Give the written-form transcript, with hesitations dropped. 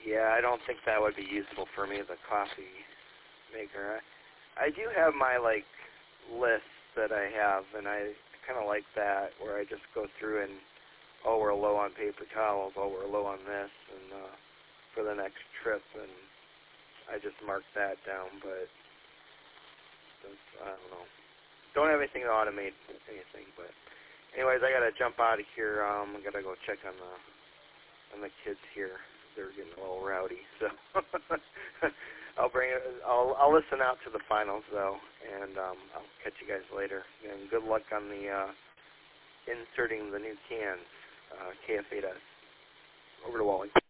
Yeah, I don't think that would be useful for me as a coffee maker. I do have my, like, list that I have, and I kind of like that, where I just go through and, oh, we're low on paper towels, oh, we're low on this, and for the next trip, and I just mark that down, but I don't know. Don't have anything to automate anything, but anyways, I got to jump out of here. I got to go check on the kids here. They're getting a little rowdy, so I'll listen out to the finals though, and I'll catch you guys later. And good luck on the inserting the new cans, KF8S. Over to Wally.